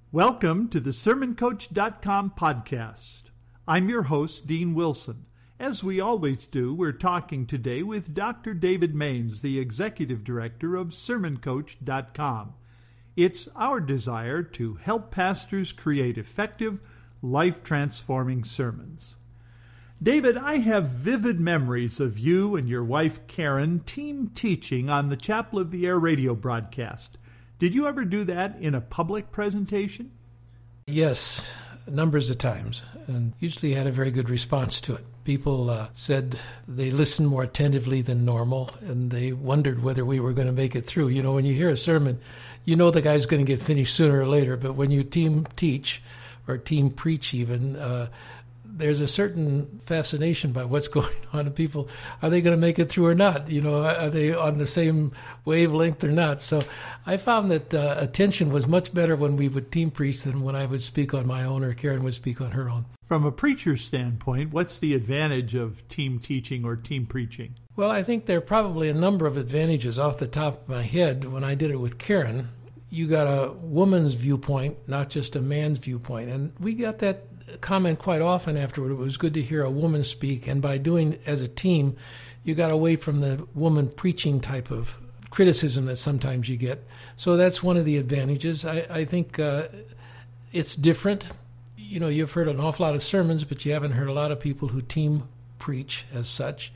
Welcome to the SermonCoach.com podcast. I'm your host, Dean Wilson. As we always do, we're talking today with Dr. David Maines, the Executive Director of SermonCoach.com. It's our desire to help pastors create effective, life-transforming sermons. David, I have vivid memories of you and your wife, Karen, team teaching on the Chapel of the Air radio broadcast. Did you ever do that in a public presentation? Yes, numbers of times, and usually had a very good response to it. People said they listened more attentively than normal, and they wondered whether we were going to make it through. You know, when you hear a sermon, you know the guy's going to get finished sooner or later, but when you team teach, or team preach even, there's a certain fascination by what's going on, and people, are they going to make it through or not? You know, are they on the same wavelength or not? So I found that attention was much better when we would team preach than when I would speak on my own or Karen would speak on her own. From a preacher's standpoint, what's the advantage of team teaching or team preaching? Well, I think there are probably a number of advantages. Off the top of my head, when I did it with Karen, you got a woman's viewpoint, not just a man's viewpoint. And we got that comment quite often afterward. It was good to hear a woman speak, and by doing as a team, you got away from the woman preaching type of criticism that sometimes you get. So that's one of the advantages. I think it's different. You know, you've heard an awful lot of sermons, but you haven't heard a lot of people who team preach as such.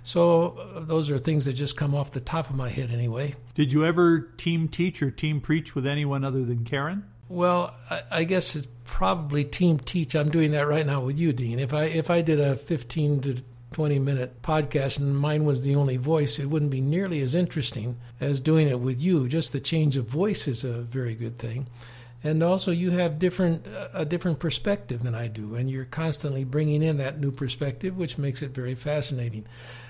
So those are things that just come off the top of my head anyway. Did you ever team teach or team preach with anyone other than Karen? Well, I guess it's probably team teach. I'm doing that right now with you, Dean. If I did a 15 to 20-minute podcast and mine was the only voice, it wouldn't be nearly as interesting as doing it with you. Just the change of voice is a very good thing. And also you have a different perspective than I do, and you're constantly bringing in that new perspective, which makes it very fascinating.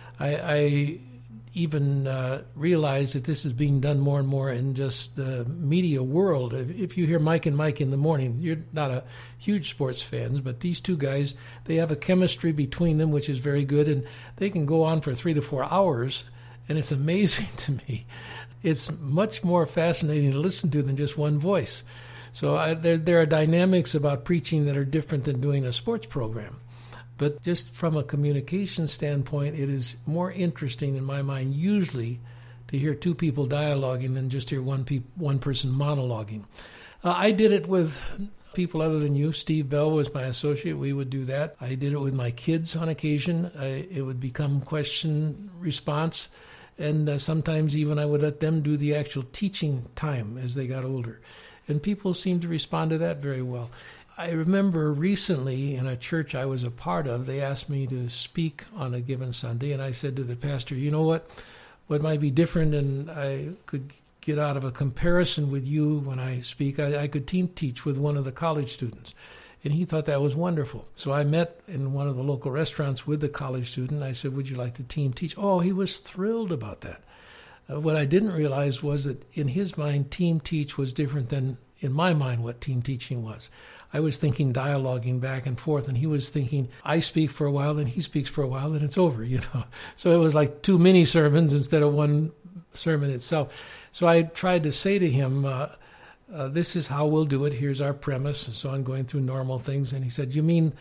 I even realize that this is being done more and more in just the media world. If you hear Mike and Mike in the morning, you're not a huge sports fans, but these two guys, they have a chemistry between them, which is very good, and they can go on for 3 to 4 hours, and it's amazing to me. It's much more fascinating to listen to than just one voice. So there are dynamics about preaching that are different than doing a sports program. But just from a communication standpoint, it is more interesting in my mind usually to hear two people dialoguing than just hear one person monologuing. I did it with people other than you. Steve Bell was my associate. We would do that. I did it with my kids on occasion. It would become question response. And sometimes even I would let them do the actual teaching time as they got older. And people seemed to respond to that very well. I remember recently in a church I was a part of, they asked me to speak on a given Sunday, and I said to the pastor, you know what might be different, and I could get out of a comparison with you when I speak, I could team teach with one of the college students. And he thought that was wonderful. So I met in one of the local restaurants with the college student. I said, would you like to team teach? Oh, he was thrilled about that. What I didn't realize was that in his mind, team teach was different than in my mind what team teaching was. I was thinking dialoguing back and forth, and he was thinking, I speak for a while, then he speaks for a while, then it's over, you know. So it was like 2 mini sermons instead of one sermon itself. So I tried to say to him, this is how we'll do it. Here's our premise, and so on, going through normal things. And he said, you mean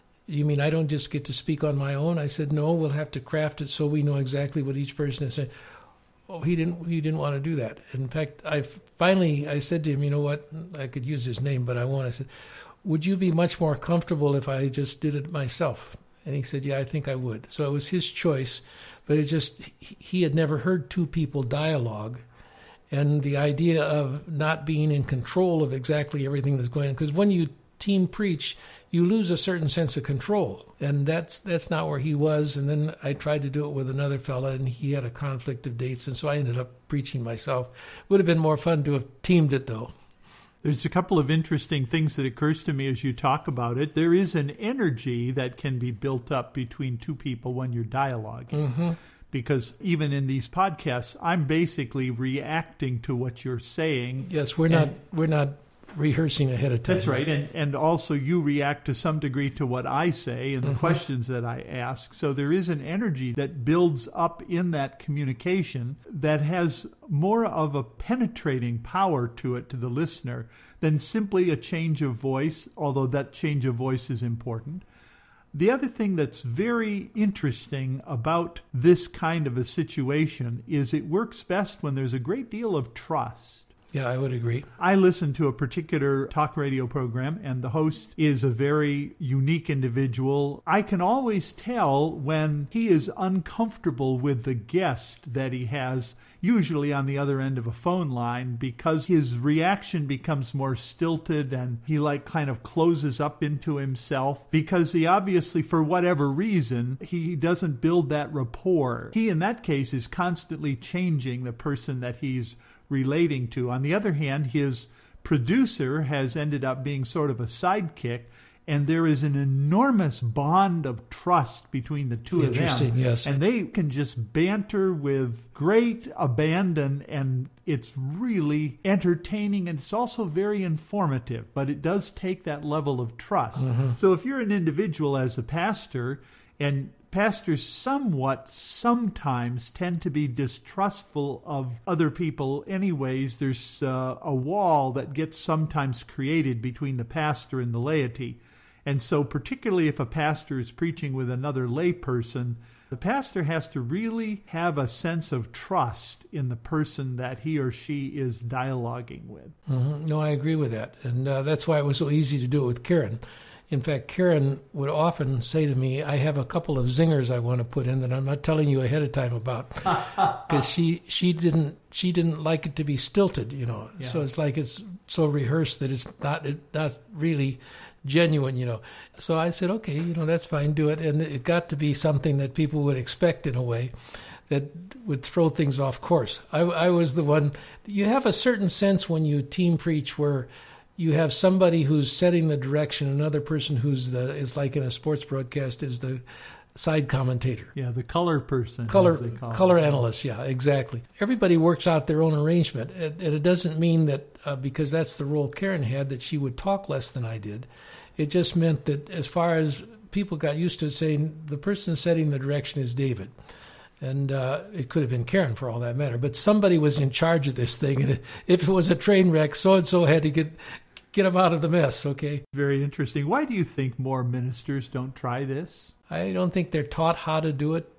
I don't just get to speak on my own? I said, no, we'll have to craft it so we know exactly what each person is saying. Oh, he didn't want to do that. In fact, I said to him, you know what, I could use his name, but I won't. I said, would you be much more comfortable if I just did it myself? And he said, yeah, I think I would. So it was his choice, but he had never heard two people dialogue. And the idea of not being in control of exactly everything that's going on, because when you team preach, you lose a certain sense of control, and that's not where he was. And then I tried to do it with another fella, and he had a conflict of dates, and so I ended up preaching myself. Would have been more fun to have teamed it, though. There's a couple of interesting things that occurs to me as you talk about it. There is an energy that can be built up between two people when you're dialoguing. Mm-hmm. Because even in these podcasts, I'm basically reacting to what you're saying. Yes, we're not rehearsing ahead of time. That's right. And also you react to some degree to what I say and the questions that I ask. So there is an energy that builds up in that communication that has more of a penetrating power to it to the listener than simply a change of voice, although that change of voice is important. The other thing that's very interesting about this kind of a situation is it works best when there's a great deal of trust. Yeah, I would agree. I listen to a particular talk radio program, and the host is a very unique individual. I can always tell when he is uncomfortable with the guest that he has, usually on the other end of a phone line, because his reaction becomes more stilted and he kind of closes up into himself because he obviously, for whatever reason, he doesn't build that rapport. He, in that case, is constantly changing the person that he's relating to. On the other hand, his producer has ended up being sort of a sidekick, and there is an enormous bond of trust between the two of them. Interesting, yes. And they can just banter with great abandon, and it's really entertaining, and it's also very informative, but it does take that level of trust. So if you're an individual as a pastor, and pastors sometimes tend to be distrustful of other people anyways. There's a wall that gets sometimes created between the pastor and the laity. And so particularly if a pastor is preaching with another lay person, the pastor has to really have a sense of trust in the person that he or she is dialoguing with. No, I agree with that. And that's why it was so easy to do it with Karen. In fact, Karen would often say to me, I have a couple of zingers I want to put in that I'm not telling you ahead of time about, because she didn't like it to be stilted, you know. Yeah. So it's like it's so rehearsed that it's not really genuine, you know. So I said, okay, you know, that's fine, do it. And it got to be something that people would expect in a way that would throw things off course. I was the one. You have a certain sense when you team preach where you have somebody who's setting the direction, another person who's is like in a sports broadcast, is the side commentator. Yeah, the color person. Color analyst, yeah, exactly. Everybody works out their own arrangement. And it doesn't mean that because that's the role Karen had, that she would talk less than I did. It just meant that as far as people got used to saying, the person setting the direction is David. And it could have been Karen for all that matter. But somebody was in charge of this thing. And if it was a train wreck, so-and-so had to get them out of the mess, okay? Very interesting. Why do you think more ministers don't try this? I don't think they're taught how to do it.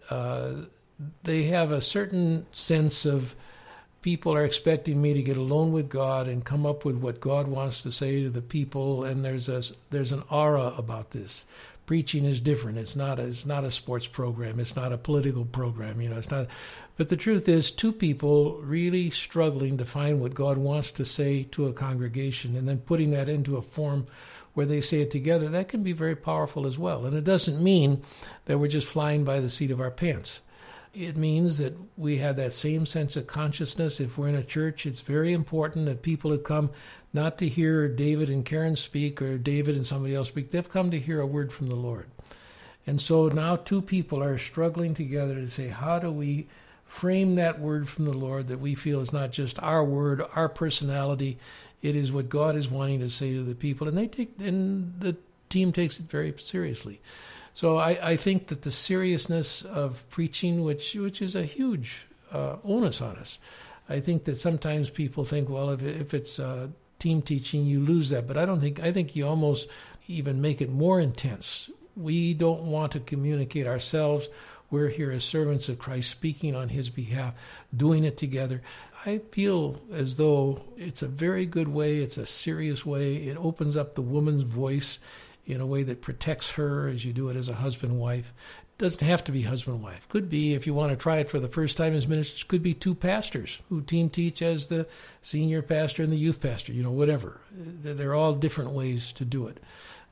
They have a certain sense of people are expecting me to get alone with God and come up with what God wants to say to the people, and there's an aura about this. Preaching is different. It's not a sports program. It's not a political program. You know, it's not. But the truth is, two people really struggling to find what God wants to say to a congregation, and then putting that into a form where they say it together, that can be very powerful as well. And it doesn't mean that we're just flying by the seat of our pants. It means that we have that same sense of consciousness. If we're in a church, it's very important that people have come not to hear David and Karen speak or David and somebody else speak. They've come to hear a word from the Lord. And so now two people are struggling together to say, how do we frame that word from the Lord that we feel is not just our word, our personality, it is what God is wanting to say to the people. And the team takes it very seriously. So I think that the seriousness of preaching, which is a huge onus on us, I think that sometimes people think, well, if it's team teaching, you lose that. But I think you almost even make it more intense. We don't want to communicate ourselves. We're here as servants of Christ, speaking on his behalf, doing it together. I feel as though it's a very good way. It's a serious way. It opens up the woman's voice in a way that protects her as you do it as a husband-wife. It doesn't have to be husband-wife. Could be, if you want to try it for the first time as ministers, could be two pastors who team teach as the senior pastor and the youth pastor, whatever. There are all different ways to do it.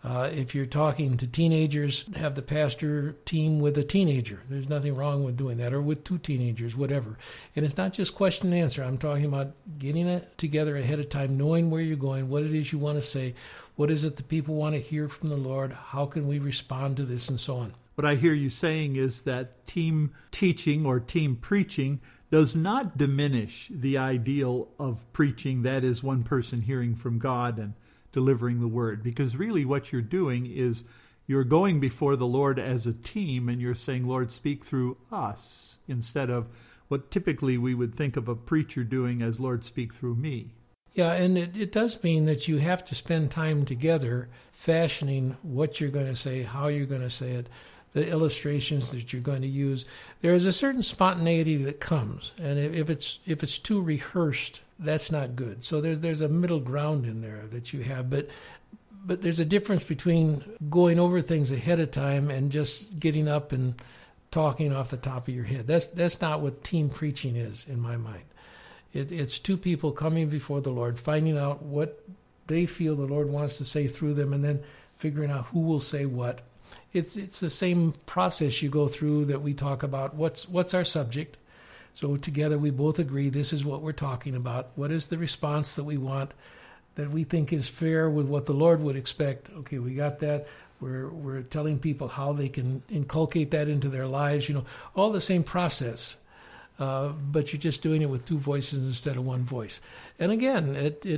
If you're talking to teenagers, have the pastor team with a teenager. There's nothing wrong with doing that, or with two teenagers, whatever. And it's not just question and answer. I'm talking about getting it together ahead of time, knowing where you're going, what it is you want to say, what is it that people want to hear from the Lord, how can we respond to this, and so on. What I hear you saying is that team teaching or team preaching does not diminish the ideal of preaching, that is, one person hearing from God and delivering the word. Because really what you're doing is you're going before the Lord as a team, and you're saying, Lord, speak through us, instead of what typically we would think of a preacher doing as, Lord, speak through me. Yeah, and it does mean that you have to spend time together fashioning what you're going to say, how you're going to say it, the illustrations that you're going to use. There is a certain spontaneity that comes, and if it's too rehearsed, that's not good. So there's a middle ground in there that you have, but there's a difference between going over things ahead of time and just getting up and talking off the top of your head. That's not what team preaching is, in my mind. It's two people coming before the Lord, finding out what they feel the Lord wants to say through them, and then figuring out who will say what. It's the same process you go through that we talk about. What's our subject? So together we both agree this is what we're talking about. What is the response that we want, that we think is fair with what the Lord would expect? Okay, we got that. We're telling people how they can inculcate that into their lives. All the same process. But you're just doing it with two voices instead of one voice. And again,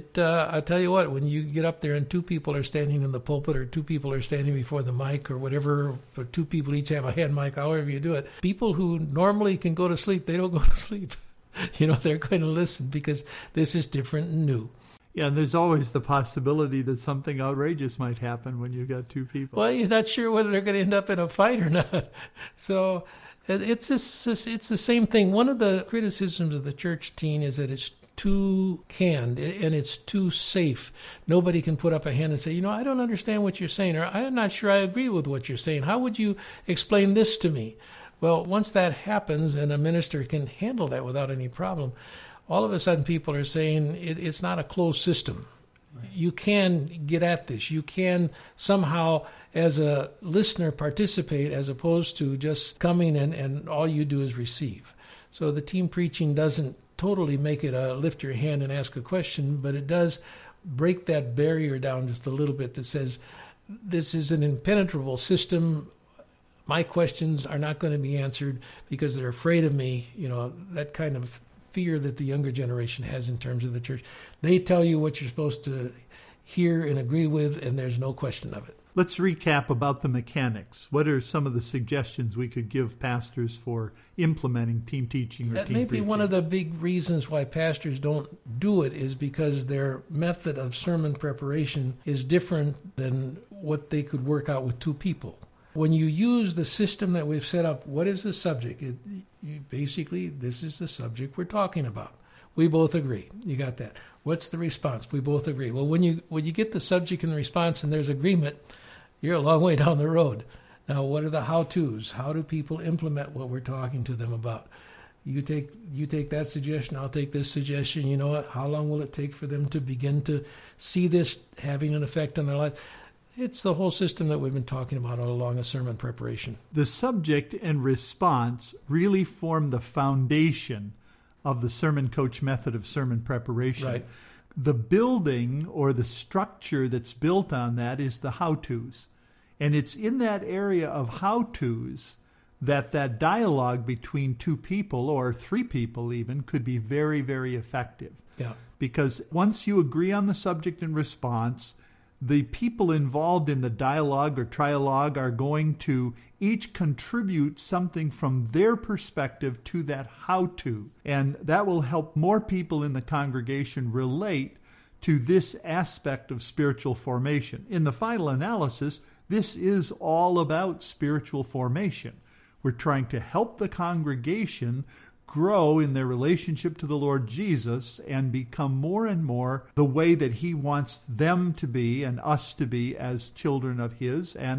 I tell you what, when you get up there and two people are standing in the pulpit, or two people are standing before the mic, or whatever, or two people each have a hand mic, however you do it, people who normally can go to sleep, they don't go to sleep. They're going to listen because this is different and new. Yeah, and there's always the possibility that something outrageous might happen when you've got two people. Well, you're not sure whether they're going to end up in a fight or not. So it's the same thing. One of the criticisms of the church teen is that it's too canned and it's too safe. Nobody can put up a hand and say, I don't understand what you're saying, or I'm not sure I agree with what you're saying. How would you explain this to me? Well, once that happens and a minister can handle that without any problem, all of a sudden people are saying it's not a closed system. Right. You can get at this. You can somehow, as a listener, participate as opposed to just coming and all you do is receive. So the team preaching doesn't totally make it a lift your hand and ask a question, but it does break that barrier down just a little bit that says this is an impenetrable system. My questions are not going to be answered because they're afraid of me. That kind of fear that the younger generation has in terms of the church. They tell you what you're supposed to hear and agree with, and there's no question of it. Let's recap about the mechanics. What are some of the suggestions we could give pastors for implementing team teaching or that team may preaching? Be one of the big reasons why pastors don't do it is because their method of sermon preparation is different than what they could work out with two people. When you use the system that we've set up, what is the subject? Basically, this is the subject we're talking about. We both agree. You got that. What's the response? We both agree. Well, when you get the subject and the response and there's agreement, you're a long way down the road. Now, what are the how-tos? How do people implement what we're talking to them about? You take that suggestion, I'll take this suggestion. You know what? How long will it take for them to begin to see this having an effect on their life? It's the whole system that we've been talking about all along, a sermon preparation. The subject and response really form the foundation of the Sermon Coach method of sermon preparation. Right. The building or the structure that's built on that is the how-tos. And it's in that area of how-tos that dialogue between two people or three people even could be very, very effective. Yeah. Because once you agree on the subject and response, the people involved in the dialogue or trialogue are going to each contribute something from their perspective to that how-to. And that will help more people in the congregation relate to this aspect of spiritual formation. In the final analysis, this is all about spiritual formation. We're trying to help the congregation grow in their relationship to the Lord Jesus and become more and more the way that He wants them to be and us to be as children of His and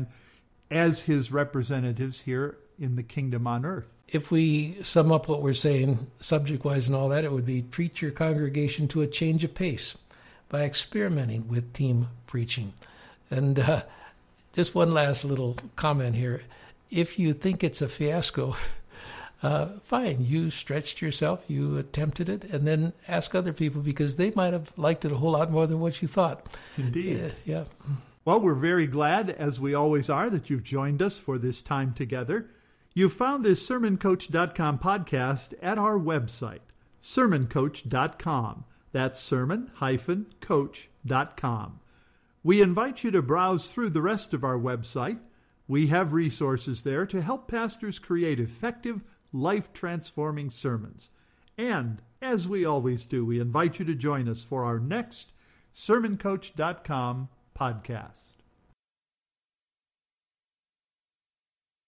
as His representatives here in the kingdom on earth. If we sum up what we're saying subject-wise and all that, it would be treat your congregation to a change of pace by experimenting with team preaching. And just one last little comment here. If you think it's a fiasco, fine, you stretched yourself, you attempted it, and then ask other people because they might have liked it a whole lot more than what you thought. Indeed. Yeah. Well, we're very glad, as we always are, that you've joined us for this time together. You found this SermonCoach.com podcast at our website, SermonCoach.com. That's sermon-coach.com. We invite you to browse through the rest of our website. We have resources there to help pastors create effective, life-transforming sermons. And, as we always do, we invite you to join us for our next SermonCoach.com podcast.